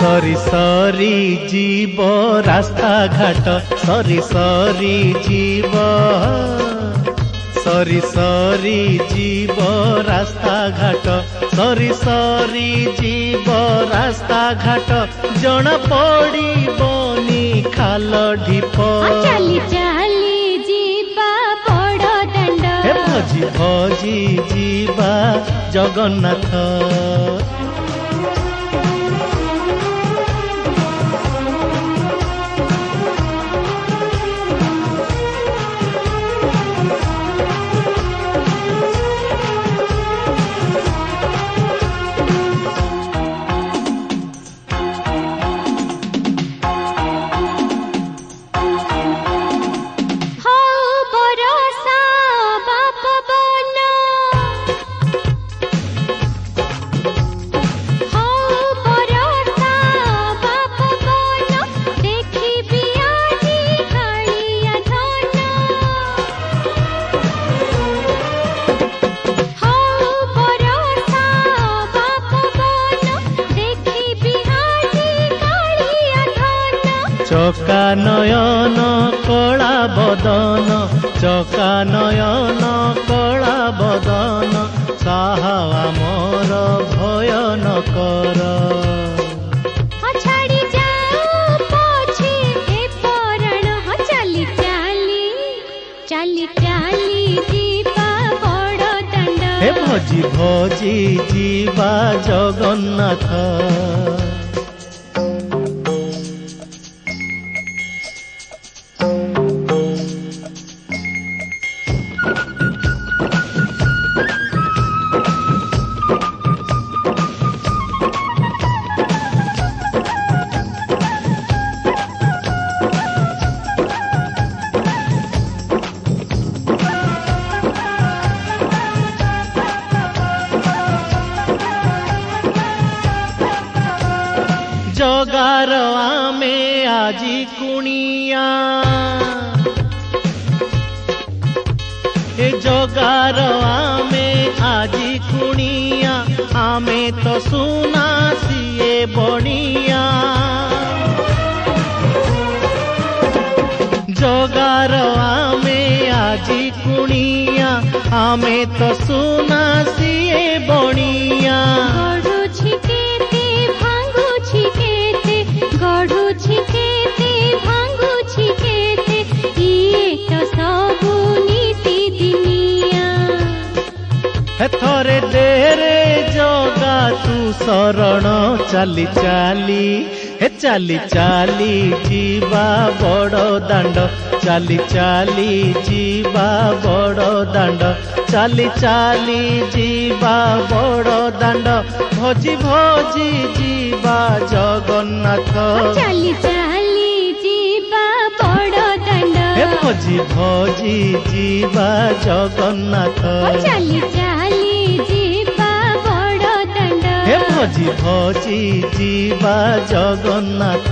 सरी सरी जीव रास्ता घाट सरी सरी जीव सरी सरी जीव रास्ता घाट सरी सरी जीव रास्ता घाट जन पड़ी बनी खाल ढीप चाली चाली जीवा बड़ दंड भजी भजी जीवा जगन्नाथ चका नयन कला बदन चका नयन कला बदन साहा मोर भय न कर छाड़ी जाओ पछे ए परण चाली चाली चाली चाली जीवा बड़ दंड हे भजी भजी जीवा जगन्नाथ जगार आमे आजी कुणिया ए जगार आमे आजी कुणिया आमे तो सुना सिए बणिया जगार आमे आजी कुणिया आमे तो सुना सिए बणिया थरे देरे जगा तू शरण चाली चाली हे चाली चाली जीवा बड़ दांड चाली चाली जीवा बड़ दांड चाली चाली जीवा बड़ दांड भजी भजी जीवा जगन्नाथ चाली चाली जीवा बड़ दांड हे भजी भजी जीवा जगन्नाथ चाली चाली जीवा बड़ दांड हे भजी भजी जीवा जगन्नाथ